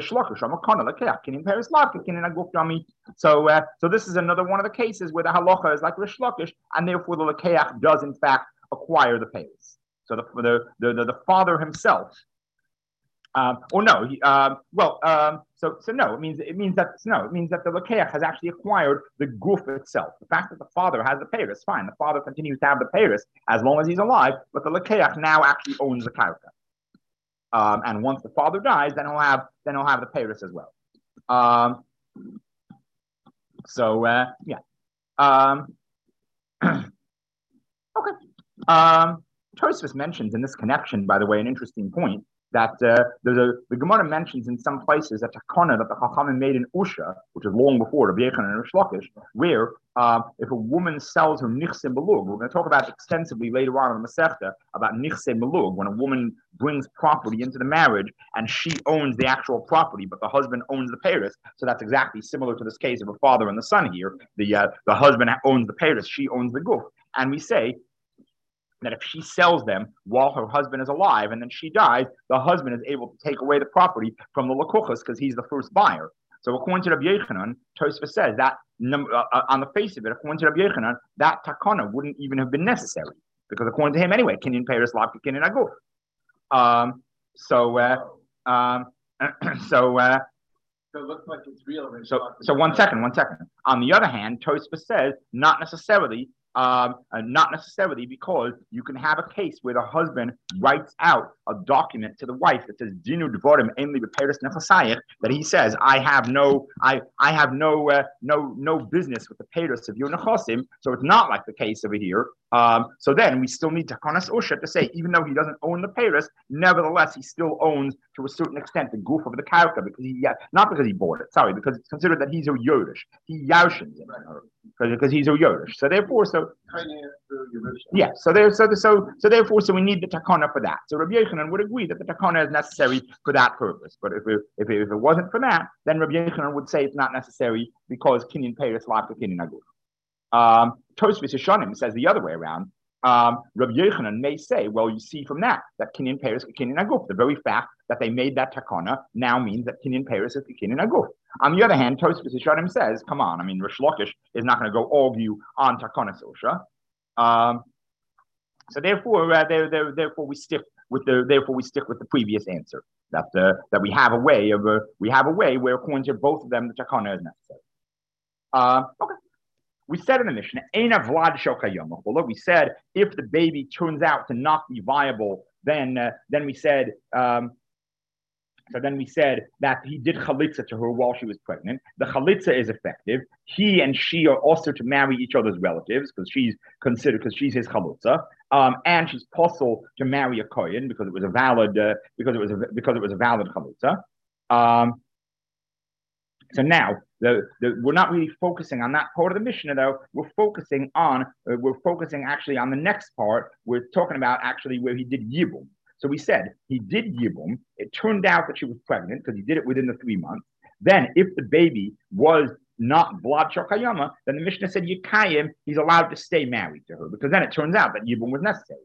so, uh, so this is another one of the cases where the halacha is like Rish Lakish, and therefore the lekeach does in fact acquire the payers. So the the the, the, the father himself. Um, or no, he, um, well, um, so so no, it means it means that no, it means that the lekeach has actually acquired the guf itself. The fact that the father has the payers, fine. The father continues to have the payers as long as he's alive, but the lekeach now actually owns the karka. Um, and once the father dies, then he'll have then he'll have the payers as well. Um, so uh, yeah, um, okay. Um, Tosfos mentions in this connection, by the way, an interesting point. That uh, there's a the Gemara mentions in some places that takana that the Chachamim made in Usha, which is long before Rabbi Yochanan and Rish Lakish, where uh, if a woman sells her nichse melug, we're going to talk about extensively later on in the Masechta about nichse melug, when a woman brings property into the marriage and she owns the actual property, but the husband owns the payers. So that's exactly similar to this case of a father and the son here. The uh, the husband owns the payers, she owns the guf, and we say that if she sells them while her husband is alive and then she dies, the husband is able to take away the property from the lakuchas because he's the first buyer. So according to Rabbi Yochanan, Tosfos says that uh, on the face of it, according to Rabbi Yochanan, that takana wouldn't even have been necessary because according to him anyway, kinyan peiros lav kinyan aguf. Um, so, uh, um, so, uh, So it looks like it's real. So, so one second, one second. On the other hand, Tosfos says not necessarily. Um, uh, not necessarily, because you can have a case where the husband writes out a document to the wife that says "Dinu devorim enli b'peiros nechasayich," that he says, "I have no, I, I have no, uh, no, no business with the peiros of your nechasim." So it's not like the case over here. Um, so then we still need takanas usha to say, even though he doesn't own the peiros, nevertheless he still owns to a certain extent the goof of the karka, because he, uh, not because he bought it, sorry, because it's considered that he's a yodish, he yaushins it, because because he's a yodish. So therefore, so yeah, so there, so so so therefore, so we need the takana for that. So Rabbi Yochanan would agree that the takana is necessary for that purpose. But if it, if it, if it wasn't for that, then Rabbi Yochanan would say it's not necessary because kinyan peiros lav kinyan aguf. Um, Tosfos Yeshanim says the other way around. Um, Rabbi Yochanan may say, well, you see from that that Kinyan Paris Kinyan Aguf. The very fact that they made that takana now means that Kinyan Paris is Kinyan Aguf. On the other hand, Tosfos Yeshanim says, come on, I mean, Rish Lakish is not going to go argue on takana Sosha. Um, so therefore, uh, there, there, therefore we stick with the therefore we stick with the previous answer that uh, that we have a way of uh, we have a way where according to both of them the takana is necessary. Uh, okay. We said in the Mishnah, Eina Vlad Shokayama. We said if the baby turns out to not be viable, then uh, then we said um, so then we said that he did chalitza to her while she was pregnant. The chalitza is effective. He and she are also to marry each other's relatives because she's considered because she's his chalitza, um, and she's possible to marry a kohen because it was a valid uh, because it was a, because it was a valid chalitza. Um, so now. The, the, we're not really focusing on that part of the Mishnah, though. We're focusing on uh, we're focusing actually on the next part. We're talking about actually where he did yibum. So we said he did yibum. It turned out that she was pregnant because he did it within the three months. Then, if the baby was not Vlad Shokayama, then the Mishnah said Yikayim, he's allowed to stay married to her because then it turns out that yibum was necessary.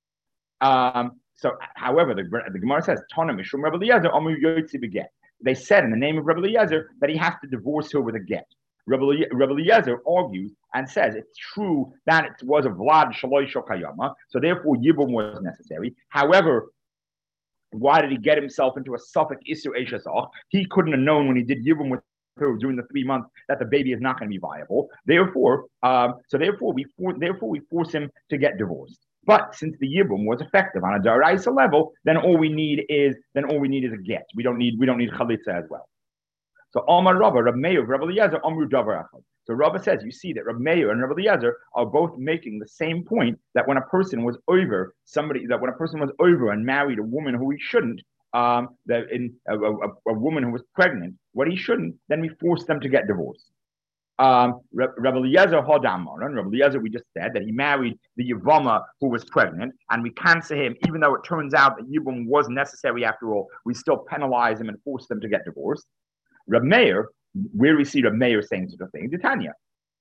Um, so, however, the, the Gemara says Tana Mishum Rebbe Eliezer Amu Yotzi Beget. They said in the name of Rebbe Eliezer that he has to divorce her with a get. Rebbe Eliezer argues and says it's true that it was a Vlad Shaloi Shokayama, so therefore Yibum was necessary. However, why did he get himself into a Suffolk Isur Eshazach? He couldn't have known when he did Yibum with her during the three months that the baby is not going to be viable. Therefore, um, so therefore we for, therefore we force him to get divorced. But since the yibum was effective on a daraisa level, then all we need is then all we need is a get. We don't need we don't need chalitza as well. So Amar Rabba, Rab Meir, Rab Eliezer, Amru Davar Achad. So Rabba says, you see that Rab Meir and Rab Eliezer are both making the same point that when a person was over somebody that when a person was over and married a woman who he shouldn't, um, that in a, a, a woman who was pregnant, what he shouldn't, then we force them to get divorced. Um, Rabbi Eliezer Hodamar, and Rabbi Eliezer, we just said that he married the Yavama who was pregnant, and we cancel him, even though it turns out that Yibum was necessary after all, we still penalize him and force them to get divorced. Reb Meir, where we see Reb Meir saying such a thing, Tanya.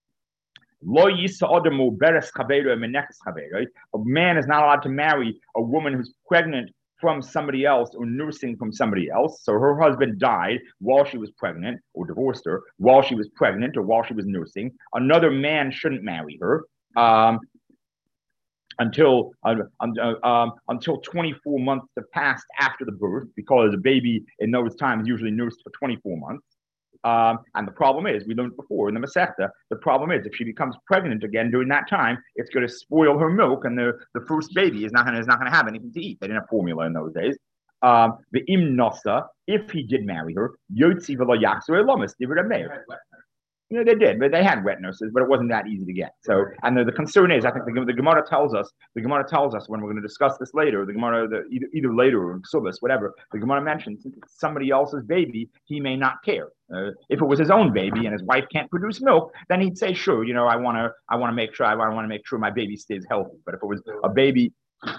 A man is not allowed to marry a woman who's pregnant from somebody else or nursing from somebody else. So her husband died while she was pregnant or divorced her while she was pregnant or while she was nursing. Another man shouldn't marry her um, until uh, uh, um, until twenty-four months have passed after the birth, because a baby in those times is usually nursed for twenty-four months. Um, and the problem is, we learned before in the Masechta, the problem is if she becomes pregnant again during that time, it's going to spoil her milk, and the, the first baby is not going to is not going to have anything to eat. They didn't have formula in those days. Um, the im nasa, if he did marry her, yotzi v'lo yachzor elamis divrei Meir. You know, they did, but they had wet nurses, but it wasn't that easy to get. So, and the, the concern is, I think the, the Gemara tells us, the Gemara tells us when we're going to discuss this later, the Gemara, the, either, either later or in Ksubas, whatever, the Gemara mentions, since it's somebody else's baby, he may not care. Uh, if it was his own baby and his wife can't produce milk, then he'd say, sure, you know, I want to, I want to make sure, I want to make sure my baby stays healthy. But if it was a baby,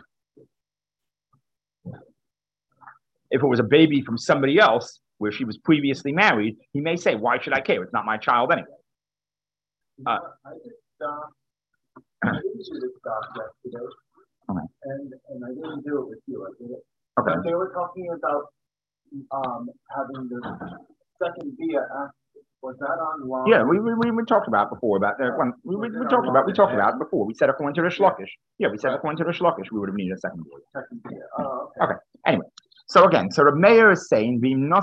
if it was a baby from somebody else, where she was previously married, he may say, why should I care? It's not my child anyway. Uh, I just uh, I didn't do this stuff yesterday, okay. and, and I didn't do it with you. I did it. Okay. But they were talking about um, having the second via. Was that online? Yeah, we, we we we talked about before about that one. We, we, we talked about we talked about it before. We said according to Rish Lakish. Yeah, we said according to Rish Lakish, we would have needed a second via. Second via. Oh, okay. Okay. Anyway. So again, so Reb Meir is saying,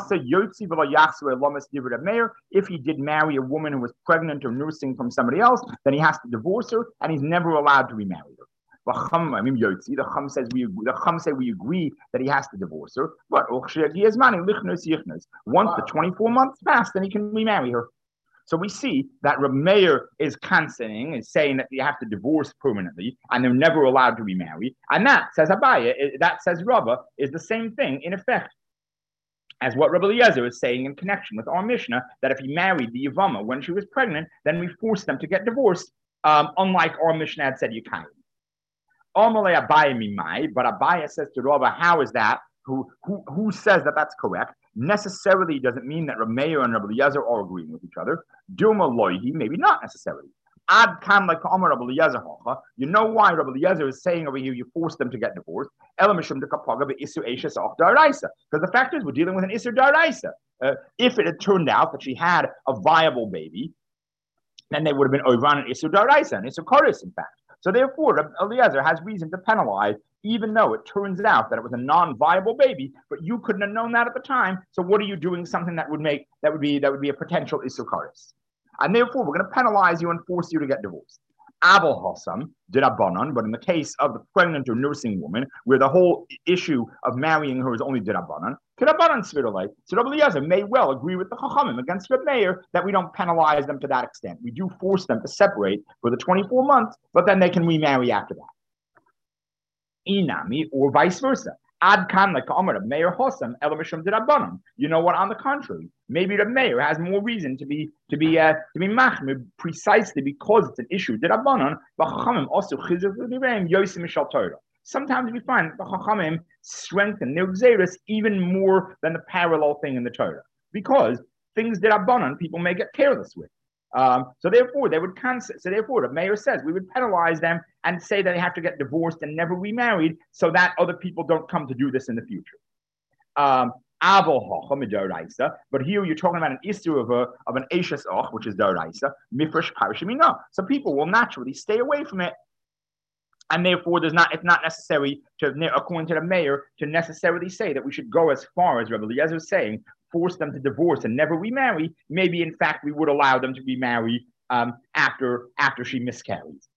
if he did marry a woman who was pregnant or nursing from somebody else, then he has to divorce her, and he's never allowed to remarry her. I mean, the Chum says we the Chum say we agree that he has to divorce her, but once the twenty-four months pass, then he can remarry her. So we see that Reb Meir is canceling, is saying that you have to divorce permanently, and they're never allowed to remarry. And that, says Abaya, that says Rabba, is the same thing in effect as what Rabbi Eliezer is saying in connection with our Mishnah, that if he married the Yavama when she was pregnant, then we force them to get divorced, um, unlike our Mishnah had said you can't. Amalei Abaya mimai, but Abaya says to Rabba, how is that? Who, who, who says that that's correct? Necessarily doesn't mean that Reb Meir and Rabbi Eliezer are agreeing with each other. Dilma loihi, maybe not necessarily. Ad kan like Amar Rabbi Eliezer Hocha. You know why Rabbi Eliezer is saying over here you force them to get divorced? Because the fact is we're dealing with an Isur Daraisa. Uh, if it had turned out that she had a viable baby, then they would have been over on an Isur Daraisa, an Isur Koris, in fact. So therefore, Rabbi Eliezer has reason to penalize, even though it turns out that it was a non-viable baby, but you couldn't have known that at the time. So what are you doing? Something that would make that would be that would be a potential Isur Koris. And therefore, we're going to penalize you and force you to get divorced. Abel Hossam did Abanon, but in the case of the pregnant or nursing woman, where the whole issue of marrying her is only did Abanon, Kirabanan Sviralai. So Rabbi Eliezer may well agree with the Chachamim against Reb Meir that we don't penalize them to that extent. We do force them to separate for the twenty-four months, but then they can remarry after that. Inami, or vice versa. Ad kan like Amar Meir Hossam Elamishum did Abanon. You know what? On the contrary, maybe the mayor has more reason to be to be uh, to be machmir precisely because it's an issue did Abanon. But Chachamim also chizuk l'divrayim yosim mishal Torah. Sometimes we find the Chachamim strengthen their xeris even more than the parallel thing in the Torah, because things did Abanon people may get careless with. Um, so therefore, they would cancel. So therefore, the mayor says we would penalize them and say that they have to get divorced and never remarried, so that other people don't come to do this in the future. Um, but here you're talking about an issue of a of an Eishes Och, which is Daraisa, Mifresh Parashimina. So people will naturally stay away from it, and therefore there's not it's not necessary to, according to the mayor, to necessarily say that we should go as far as Rabbi Eliezer is saying, force them to divorce and never remarry. Maybe in fact we would allow them to remarry um, after after she miscarries.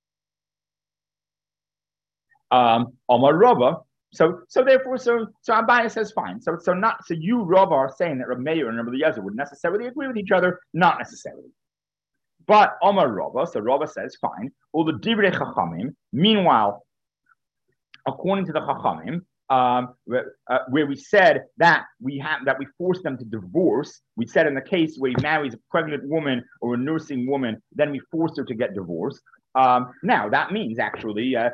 Um, Omar Rava. So so therefore so so Abaye says fine. So so not so you Rava are saying that Rabbi Meir and Rabbi Eliezer would necessarily agree with each other, not necessarily. But Omar Rava, so Rava says fine. All the Divrei Chachamim. Meanwhile, according to the Chachamim, um, where, uh, where we said that we have that we force them to divorce, we said in the case where he marries a pregnant woman or a nursing woman, then we force her to get divorced. Um, now that means actually, uh,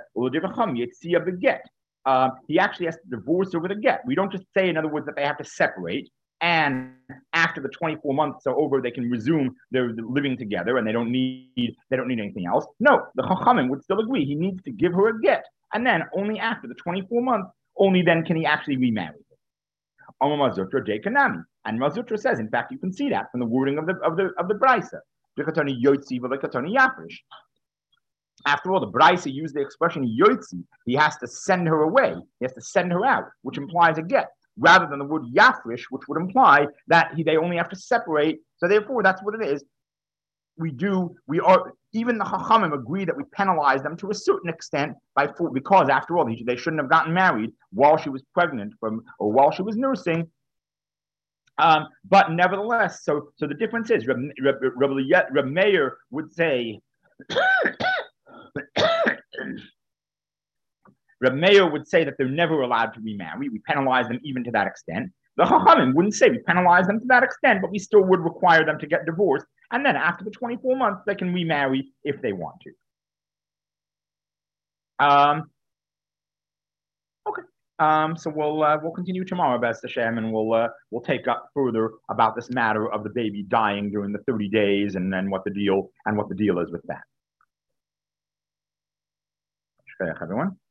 uh, he actually has to divorce over the get. We don't just say, in other words, that they have to separate, and after the twenty-four months are over, they can resume their living together, and they don't need they don't need anything else. No, the Chachamim would still agree. He needs to give her a get, and then only after the twenty-four months, only then can he actually remarry her. And Mazutra says, in fact, you can see that from the wording of the of the of the Brisa. After all, the Brisa used the expression yotzi. He has to send her away. He has to send her out, which implies a get, rather than the word yafrish, which would imply that he, they only have to separate. So therefore, that's what it is. We do, we are, even the Chachamim agree that we penalize them to a certain extent by because, after all, they, they shouldn't have gotten married while she was pregnant from or while she was nursing. Um, but nevertheless, so so the difference is, Reb, Reb, Reb, Reb, Reb Meir would say, Reb Meir would say that they're never allowed to remarry. We penalize them even to that extent. The Chachamim wouldn't say we penalize them to that extent, but we still would require them to get divorced. And then after the twenty-four months, they can remarry if they want to. Um, okay. Um, so we'll uh, we'll continue tomorrow, B'ez Hashem, and we'll uh, we'll take up further about this matter of the baby dying during the thirty days, and then what the deal and what the deal is with that. Shkayach, everyone.